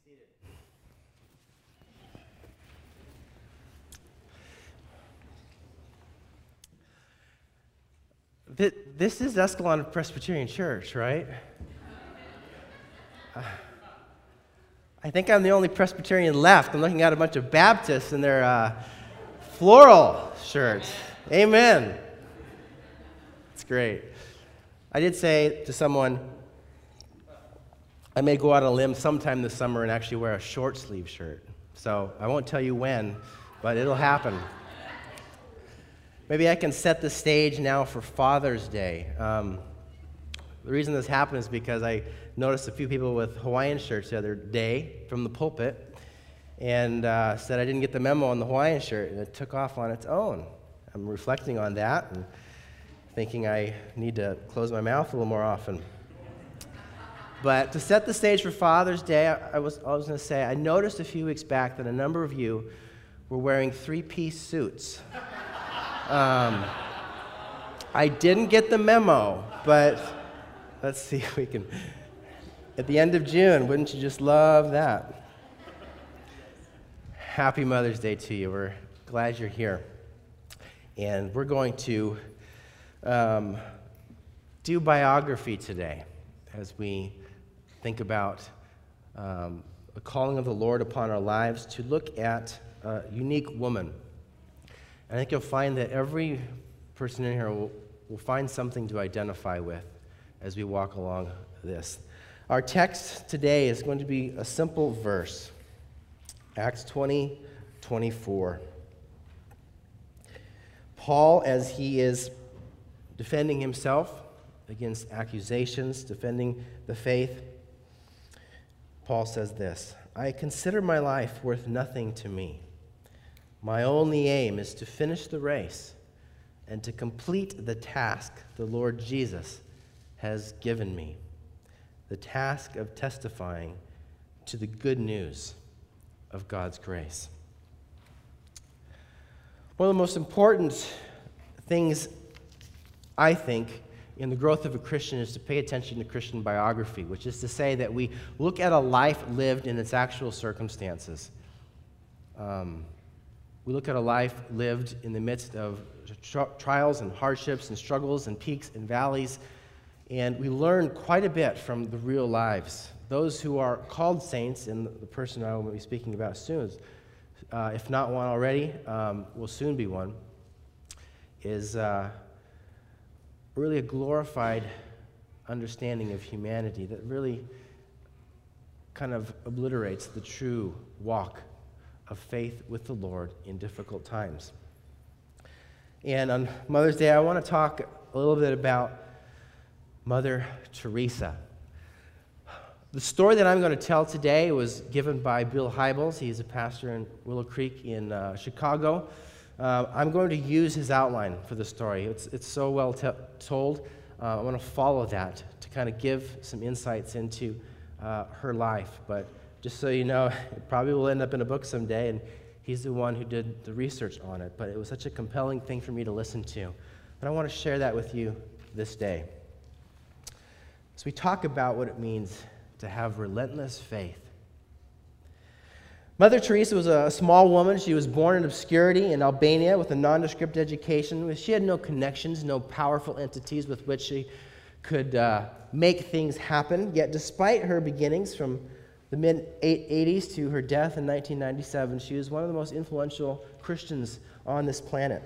This is Escalon Presbyterian Church, right? I think I'm the only Presbyterian left. I'm looking at a bunch of Baptists in their floral shirts. Amen. It's great. I did say to someone, I may go out on a limb sometime this summer and actually wear a short sleeve shirt. So I won't tell you when, but it'll happen. Maybe I can set the stage now for Father's Day. The reason this happened is because I noticed a few people with Hawaiian shirts the other day from the pulpit and said I didn't get the memo on the Hawaiian shirt, and it took off on its own. I'm reflecting on that and thinking I need to close my mouth a little more often. But to set the stage for Father's Day, I was going to say, I noticed a few weeks back that a number of you were wearing three-piece suits. I didn't get the memo, but let's see if we can. At the end of June, wouldn't you just love that? Happy Mother's Day to you. We're glad you're here. And we're going to do biography today as we think about the calling of the Lord upon our lives to look at a unique woman. I think you'll find that every person in here will find something to identify with as we walk along this. Our text today is going to be a simple verse, Acts 20:24. Paul, as he is defending himself against accusations, defending the faith, Paul says this, I consider my life worth nothing to me. My only aim is to finish the race and to complete the task the Lord Jesus has given me, the task of testifying to the good news of God's grace. One of the most important things, I think, in the growth of a Christian is to pay attention to Christian biography, which is to say that we look at a life lived in its actual circumstances. We look at a life lived in the midst of trials and hardships and struggles and peaks and valleys, and we learn quite a bit from the real lives. Those who are called saints, and the person I will be speaking about soon, if not one already, will soon be one, is really a glorified understanding of humanity that really kind of obliterates the true walk of faith with the Lord in difficult times. And on Mother's Day, I want to talk a little bit about Mother Teresa. The story that I'm going to tell today was given by Bill Hybels. He's a pastor in Willow Creek in Chicago. I'm going to use his outline for the story. It's so well told. I want to follow that to kind of give some insights into her life. But just so you know, it probably will end up in a book someday, and he's the one who did the research on it. But it was such a compelling thing for me to listen to. But I want to share that with you this day. So we talk about what it means to have relentless faith. Mother Teresa was a small woman. She was born in obscurity in Albania with a nondescript education. She had no connections, no powerful entities with which she could make things happen. Yet despite her beginnings from the mid-80s to her death in 1997, she was one of the most influential Christians on this planet.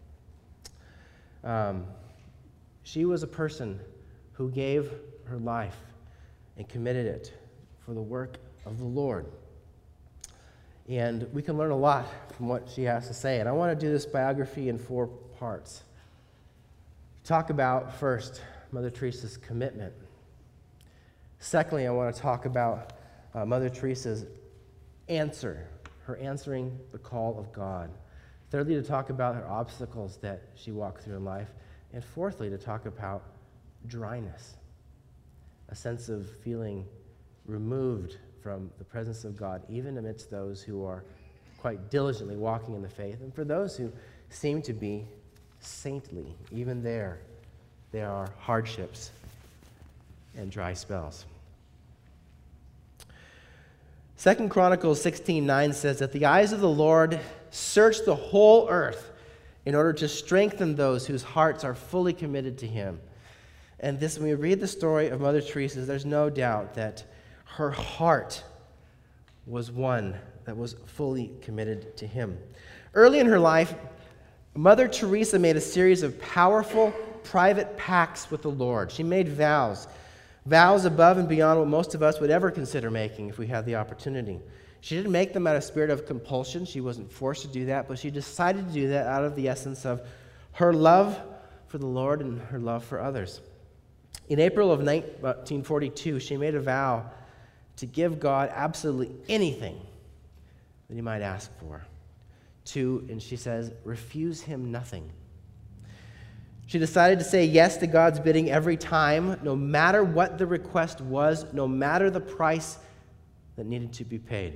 She was a person who gave her life and committed it for the work of the Lord. And we can learn a lot from what she has to say. And I want to do this biography in 4 parts. Talk about, first, Mother Teresa's commitment. Secondly, I want to talk about Mother Teresa's answer, her answering the call of God. Thirdly, to talk about her obstacles that she walked through in life. And fourthly, to talk about dryness, a sense of feeling removed from the presence of God, even amidst those who are quite diligently walking in the faith, and for those who seem to be saintly. Even there are hardships and dry spells. 2 Chronicles 16:9 says that the eyes of the Lord search the whole earth in order to strengthen those whose hearts are fully committed to him. And this, when we read the story of Mother Teresa, there's no doubt that her heart was one that was fully committed to him. Early in her life, Mother Teresa made a series of powerful private pacts with the Lord. She made vows above and beyond what most of us would ever consider making if we had the opportunity. She didn't make them out of spirit of compulsion. She wasn't forced to do that, but she decided to do that out of the essence of her love for the Lord and her love for others. In April of 1942, she made a vow to give God absolutely anything that he might ask for. And she says, refuse him nothing. She decided to say yes to God's bidding every time, no matter what the request was, no matter the price that needed to be paid.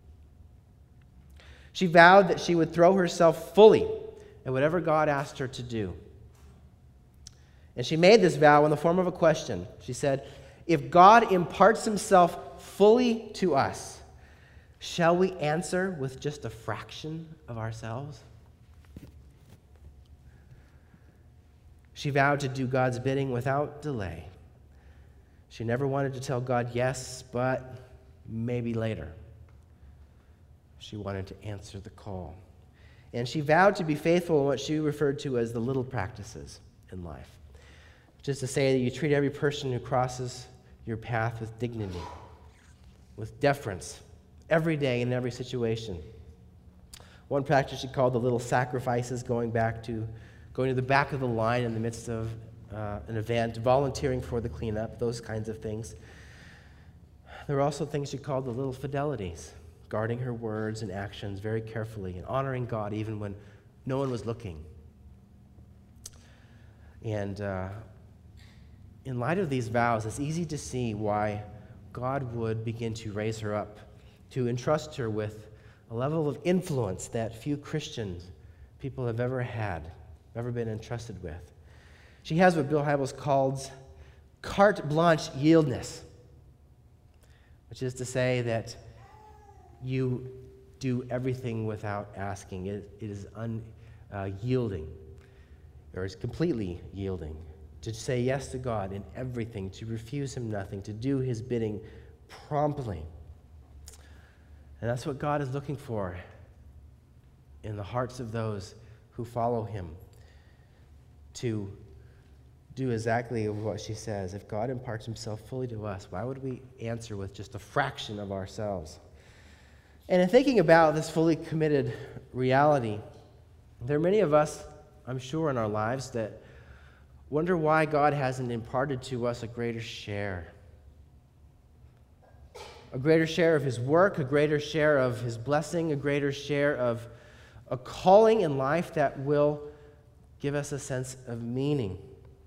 She vowed that she would throw herself fully at whatever God asked her to do. And she made this vow in the form of a question. She said, if God imparts himself fully to us, shall we answer with just a fraction of ourselves? She vowed to do God's bidding without delay. She never wanted to tell God yes, but maybe later. She wanted to answer the call. And she vowed to be faithful in what she referred to as the little practices in life. Just to say that you treat every person who crosses your path with dignity, with deference, every day in every situation. One practice she called the little sacrifices, going to the back of the line in the midst of an event, volunteering for the cleanup, those kinds of things. There were also things she called the little fidelities, guarding her words and actions very carefully and honoring God even when no one was looking. And in light of these vows, it's easy to see why God would begin to raise her up, to entrust her with a level of influence that few Christian people have ever had, ever been entrusted with. She has what Bill Hybels calls carte blanche yieldness, which is to say that you do everything without asking. It is unyielding, or is completely yielding. To say yes to God in everything, to refuse him nothing, to do his bidding promptly. And that's what God is looking for in the hearts of those who follow him, to do exactly what she says. If God imparts himself fully to us, why would we answer with just a fraction of ourselves? And in thinking about this fully committed reality, there are many of us, I'm sure, in our lives that wonder why God hasn't imparted to us a greater share. A greater share of his work, a greater share of his blessing, a greater share of a calling in life that will give us a sense of meaning.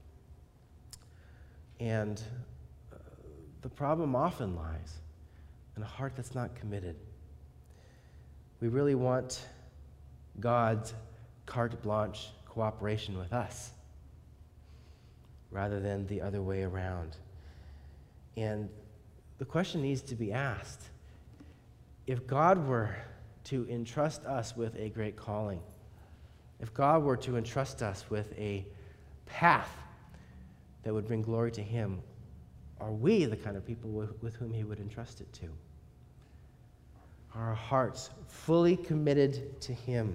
And the problem often lies in a heart that's not committed. We really want God's carte blanche cooperation with us, rather than the other way around. And the question needs to be asked, if God were to entrust us with a great calling, if God were to entrust us with a path that would bring glory to him, are we the kind of people with whom he would entrust it to? Are our hearts fully committed to him?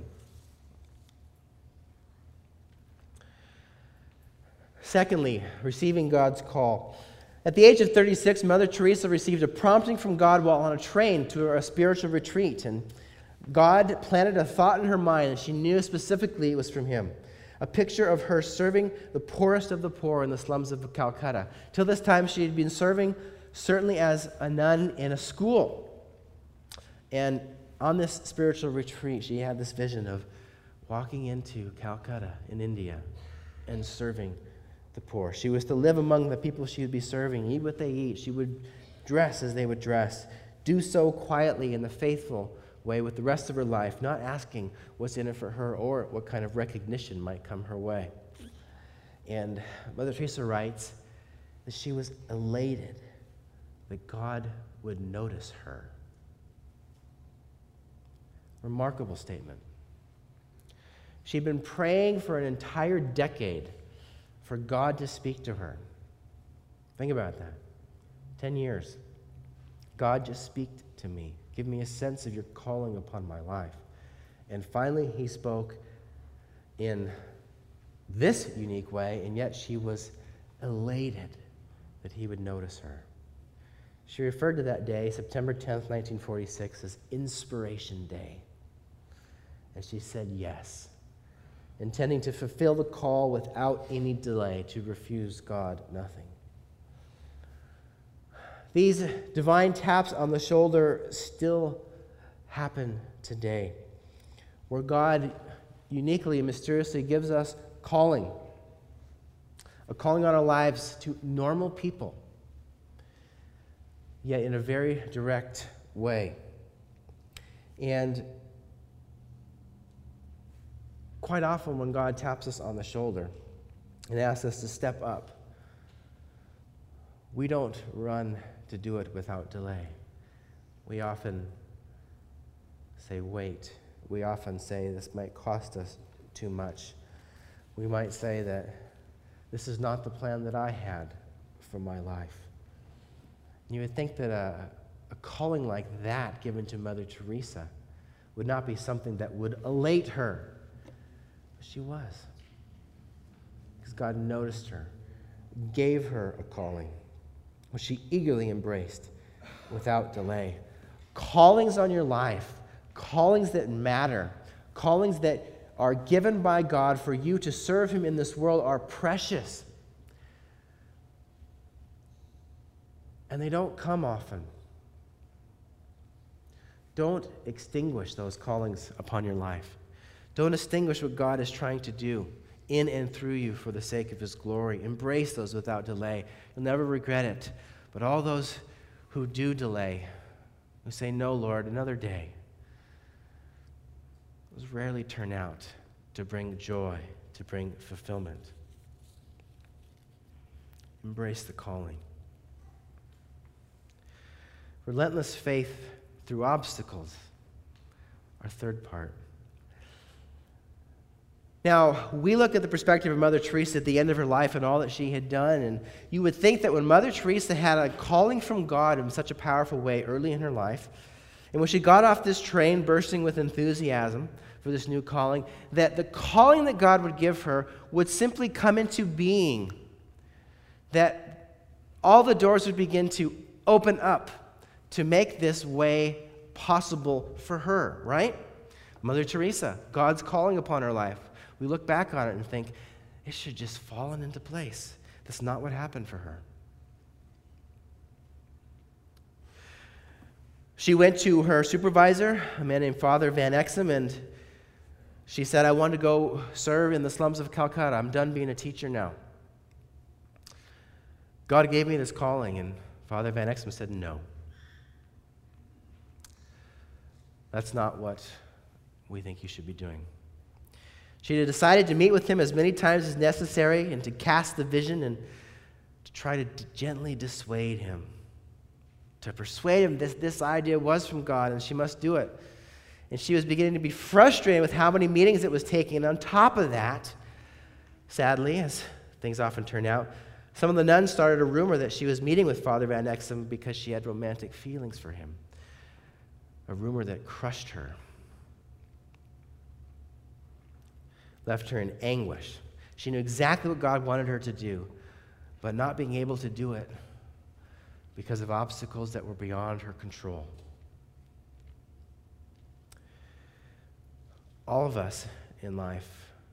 Secondly, receiving God's call. At the age of 36, Mother Teresa received a prompting from God while on a train to a spiritual retreat. And God planted a thought in her mind, and she knew specifically it was from him. A picture of her serving the poorest of the poor in the slums of Calcutta. Till this time, she had been serving certainly as a nun in a school. And on this spiritual retreat, she had this vision of walking into Calcutta in India and serving the poor. She was to live among the people she would be serving, eat what they eat. She would dress as they would dress, do so quietly in the faithful way with the rest of her life, not asking what's in it for her or what kind of recognition might come her way. And Mother Teresa writes that she was elated that God would notice her. Remarkable statement. She'd been praying for an entire decade for God to speak to her. Think about that. 10 years. God, just speak to me. Give me a sense of your calling upon my life. And finally, he spoke in this unique way, and yet she was elated that he would notice her. She referred to that day, September 10th, 1946, as Inspiration Day. And she said yes, intending to fulfill the call without any delay, to refuse God nothing. These divine taps on the shoulder still happen today, where God uniquely and mysteriously gives us calling, a calling on our lives to normal people, yet in a very direct way. And quite often when God taps us on the shoulder and asks us to step up, we don't run to do it without delay. We often say, wait. We often say, this might cost us too much. We might say that this is not the plan that I had for my life. You would think that a calling like that given to Mother Teresa would not be something that would elate her. But she was. Because God noticed her, gave her a calling, which she eagerly embraced without delay. Callings on your life, callings that matter, callings that are given by God for you to serve him in this world are precious. And they don't come often. Don't extinguish those callings upon your life. Don't extinguish what God is trying to do in and through you for the sake of his glory. Embrace those without delay. You'll never regret it. But all those who do delay, who say, no, Lord, another day, those rarely turn out to bring joy, to bring fulfillment. Embrace the calling. Relentless faith through obstacles, our third part. Now, we look at the perspective of Mother Teresa at the end of her life and all that she had done, and you would think that when Mother Teresa had a calling from God in such a powerful way early in her life, and when she got off this train bursting with enthusiasm for this new calling, that the calling that God would give her would simply come into being, that all the doors would begin to open up to make this way possible for her, right? Mother Teresa, God's calling upon her life. We look back on it and think, it should just fallen into place. That's not what happened for her. She went to her supervisor, a man named Father Van Exum, and she said, I want to go serve in the slums of Calcutta. I'm done being a teacher now. God gave me this calling, and Father Van Exum said, no. That's not what we think you should be doing. She had decided to meet with him as many times as necessary and to cast the vision and to try to gently dissuade him, to persuade him that this idea was from God and she must do it. And she was beginning to be frustrated with how many meetings it was taking. And on top of that, sadly, as things often turn out, some of the nuns started a rumor that she was meeting with Father Van Exum because she had romantic feelings for him. A rumor that crushed her, left her in anguish. She knew exactly what God wanted her to do, but not being able to do it because of obstacles that were beyond her control. All of us in life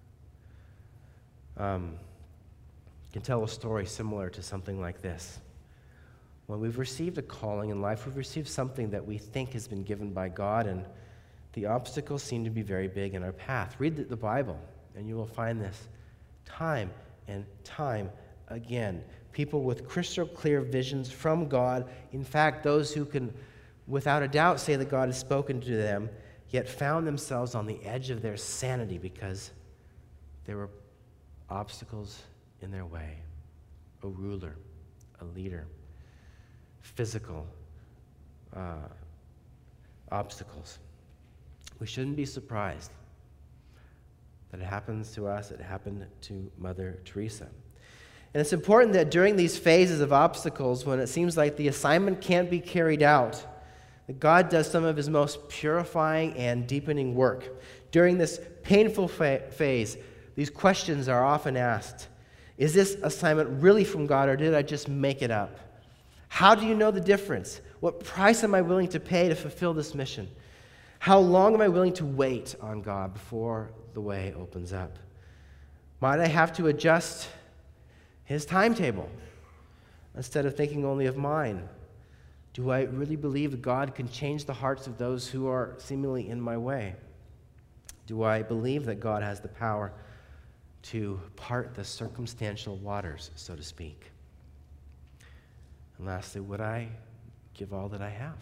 can tell a story similar to something like this. When we've received a calling in life, we've received something that we think has been given by God, and the obstacles seem to be very big in our path. Read the Bible, and you will find this time and time again. People with crystal clear visions from God, in fact, those who can, without a doubt, say that God has spoken to them, yet found themselves on the edge of their sanity because there were obstacles in their way. A ruler, a leader, physical obstacles. we shouldn't be surprised that it happens to us. It happened to Mother Teresa. And it's important that during these phases of obstacles, when it seems like the assignment can't be carried out, that God does some of his most purifying and deepening work. During this painful phase, these questions are often asked. Is this assignment really from God, or did I just make it up? How do you know the difference? What price am I willing to pay to fulfill this mission? How long am I willing to wait on God before the way opens up? Might I have to adjust his timetable instead of thinking only of mine? Do I really believe that God can change the hearts of those who are seemingly in my way? Do I believe that God has the power to part the circumstantial waters, so to speak? And lastly, would I give all that I have?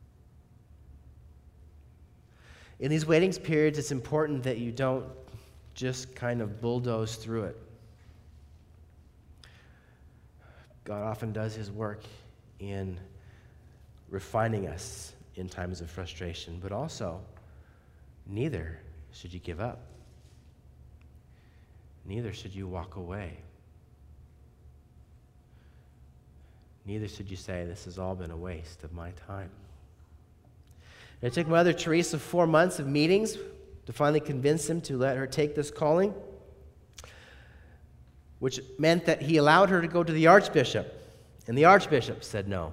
In these waiting periods, it's important that you don't just kind of bulldoze through it. God often does his work in refining us in times of frustration, but also, neither should you give up. Neither should you walk away. Neither should you say, this has all been a waste of my time. It took Mother Teresa 4 months of meetings to finally convince him to let her take this calling, which meant that he allowed her to go to the archbishop, and the archbishop said no.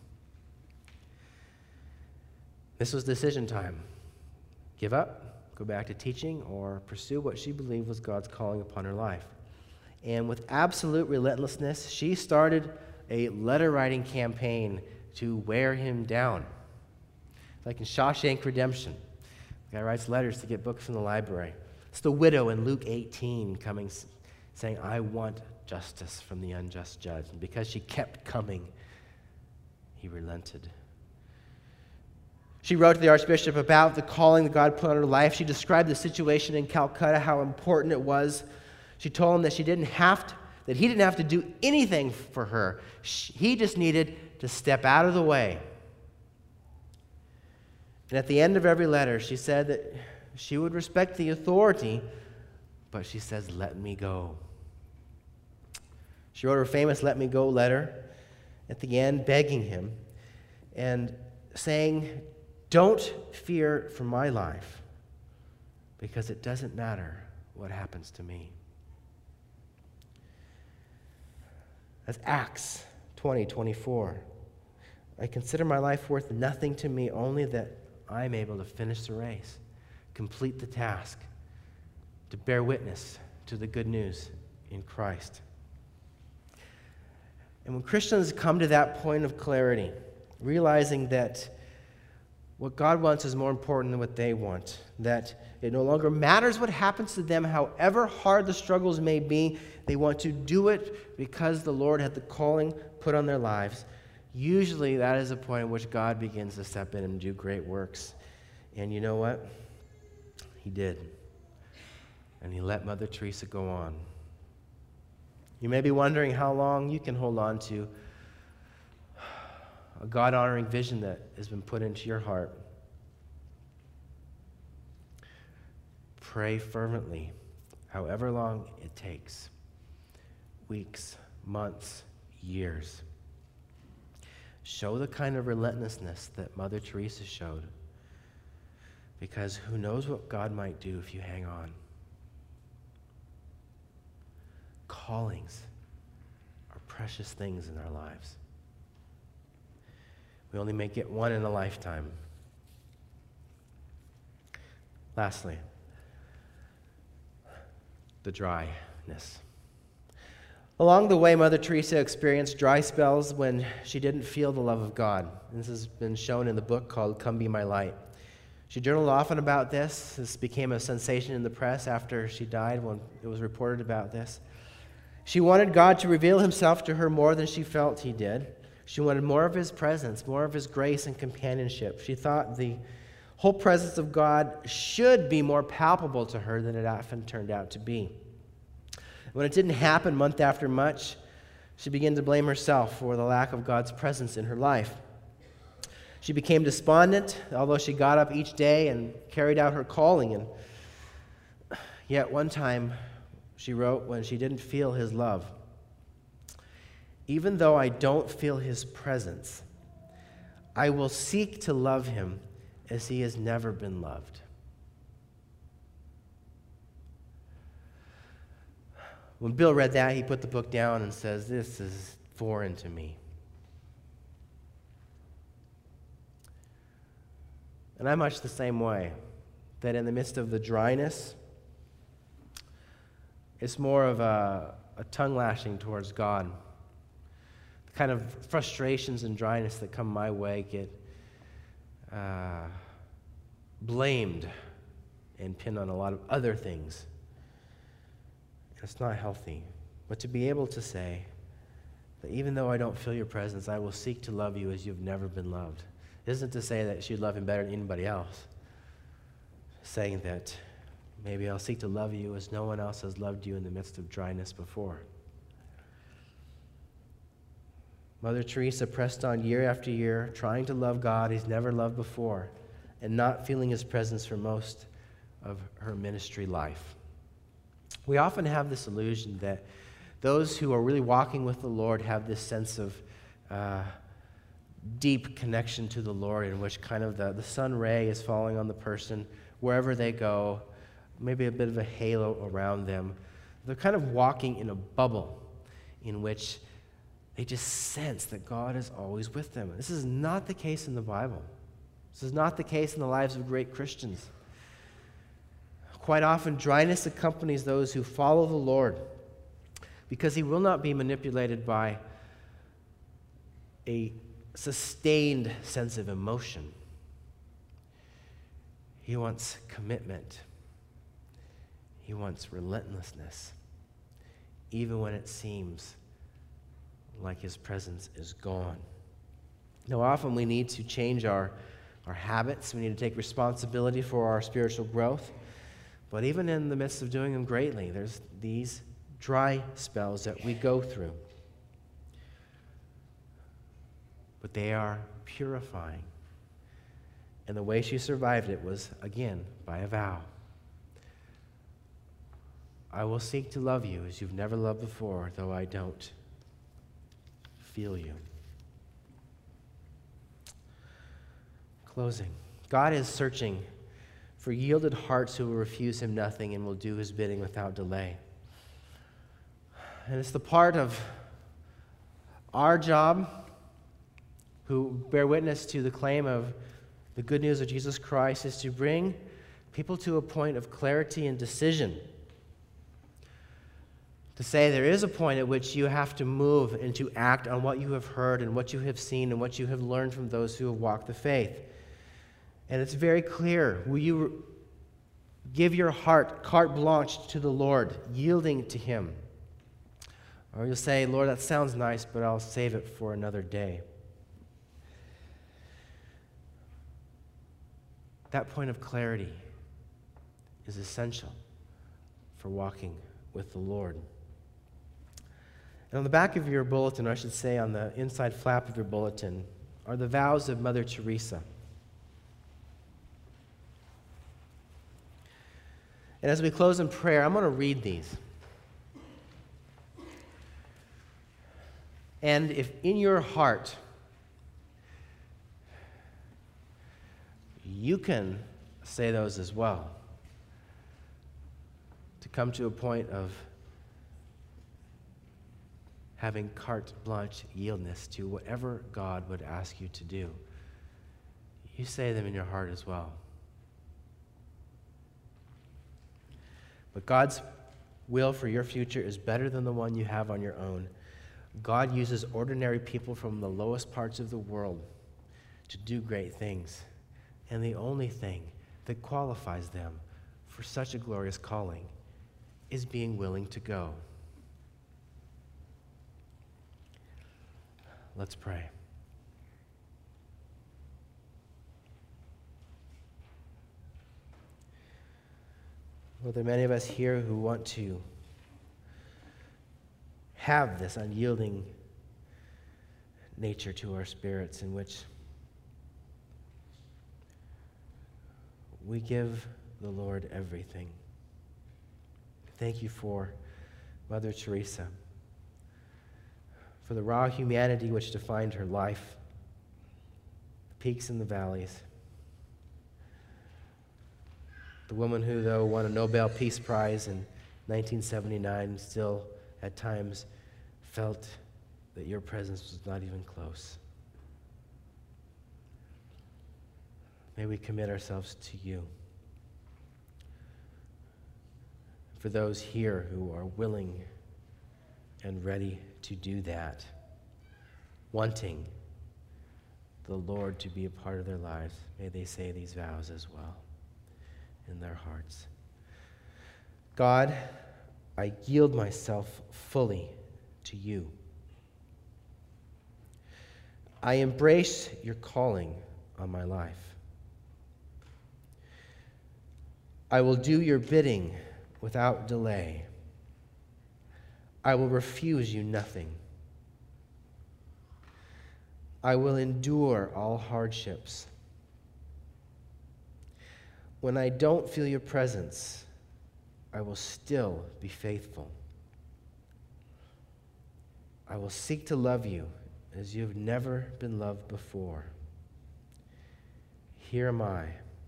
This was decision time. Give up, go back to teaching, or pursue what she believed was God's calling upon her life. And with absolute relentlessness, she started a letter-writing campaign to wear him down. Like in Shawshank Redemption. The guy writes letters to get books from the library. It's the widow in Luke 18 coming, saying, I want justice from the unjust judge. And because she kept coming, he relented. She wrote to the archbishop about the calling that God put on her life. She described the situation in Calcutta, how important it was. She told him that he didn't have to do anything for her. He just needed to step out of the way. And at the end of every letter, she said that she would respect the authority, but she says, let me go. She wrote her famous Let Me Go letter at the end, begging him and saying, don't fear for my life, because it doesn't matter what happens to me. That's Acts 20:24. I consider my life worth nothing to me, only that I'm able to finish the race, complete the task, to bear witness to the good news in Christ. And when Christians come to that point of clarity, realizing that what God wants is more important than what they want, that it no longer matters what happens to them, however hard the struggles may be, they want to do it because the Lord had the calling put on their lives. Usually that is a point at which God begins to step in and do great works. And you know what? He did. And he let Mother Teresa go on. You may be wondering how long you can hold on to a God-honoring vision that has been put into your heart. Pray fervently, however long it takes. Weeks, months, years. Show the kind of relentlessness that Mother Teresa showed, because who knows what God might do if you hang on. Callings are precious things in our lives. We only may get one in a lifetime. Lastly, the dryness. Along the way, Mother Teresa experienced dry spells when she didn't feel the love of God. This has been shown in the book called Come Be My Light. She journaled often about this. This became a sensation in the press after she died when it was reported about this. She wanted God to reveal himself to her more than she felt he did. She wanted more of his presence, more of his grace and companionship. She thought the whole presence of God should be more palpable to her than it often turned out to be. When it didn't happen month after month, she began to blame herself for the lack of God's presence in her life. She became despondent, although she got up each day and carried out her calling. And yet one time, she wrote, when she didn't feel his love, "Even though I don't feel his presence, I will seek to love him as he has never been loved." When Bill read that, he put the book down and says, "This is foreign to me." And I'm much the same way, that in the midst of the dryness, it's more of a tongue lashing towards God. The kind of frustrations and dryness that come my way get blamed and pinned on a lot of other things. It's not healthy. But to be able to say that even though I don't feel your presence, I will seek to love you as you've never been loved, isn't to say that she'd love him better than anybody else. Saying that maybe I'll seek to love you as no one else has loved you in the midst of dryness before. Mother Teresa pressed on year after year, trying to love God he's never loved before, and not feeling his presence for most of her ministry life. We often have this illusion that those who are really walking with the Lord have this sense of deep connection to the Lord, in which kind of the sun ray is falling on the person wherever they go, maybe a bit of a halo around them. They're kind of walking in a bubble in which they just sense that God is always with them. This is not the case in the Bible. This is not the case in the lives of great Christians. Quite often, dryness accompanies those who follow the Lord, because he will not be manipulated by a sustained sense of emotion. He wants commitment. He wants relentlessness, even when it seems like his presence is gone. Now, often we need to change our habits. We need to take responsibility for our spiritual growth. But even in the midst of doing them greatly, there's these dry spells that we go through. But they are purifying. And the way she survived it was, again, by a vow. I will seek to love you as you've never loved before, though I don't feel you. Closing. God is searching for yielded hearts who will refuse him nothing and will do his bidding without delay. And it's the part of our job who bear witness to the claim of the good news of Jesus Christ is to bring people to a point of clarity and decision. To say there is a point at which you have to move and to act on what you have heard and what you have seen and what you have learned from those who have walked the faith. And it's very clear. Will you give your heart carte blanche to the Lord, yielding to him? Or you'll say, Lord, that sounds nice, but I'll save it for another day. That point of clarity is essential for walking with the Lord. And on the back of your bulletin, or I should say on the inside flap of your bulletin, are the vows of Mother Teresa. And as we close in prayer, I'm going to read these. And if in your heart you can say those as well, to come to a point of having carte blanche yieldness to whatever God would ask you to do, you say them in your heart as well. But God's will for your future is better than the one you have on your own. God uses ordinary people from the lowest parts of the world to do great things. And the only thing that qualifies them for such a glorious calling is being willing to go. Let's pray. Well, there are many of us here who want to have this unyielding nature to our spirits, in which we give the Lord everything. Thank you for Mother Teresa, for the raw humanity which defined her life, the peaks and the valleys. The woman who, though, won a Nobel Peace Prize in 1979, still at times felt that your presence was not even close. May we commit ourselves to you. For those here who are willing and ready to do that, wanting the Lord to be a part of their lives, may they say these vows as well in their hearts. God, I yield myself fully to you. I embrace your calling on my life. I will do your bidding without delay. I will refuse you nothing. I will endure all hardships. When I don't feel your presence, I will still be faithful. I will seek to love you as you have never been loved before. Here am I.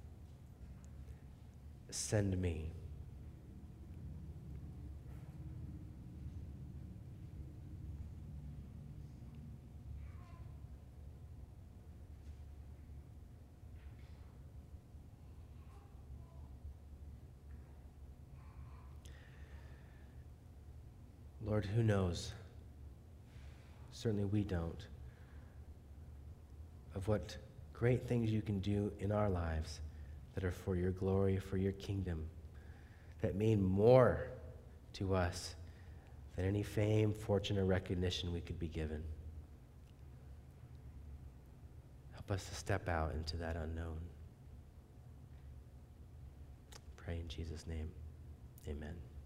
Send me. Lord, who knows? Certainly we don't. Of what great things you can do in our lives that are for your glory, for your kingdom, that mean more to us than any fame, fortune, or recognition we could be given. Help us to step out into that unknown. Pray in Jesus' name. Amen.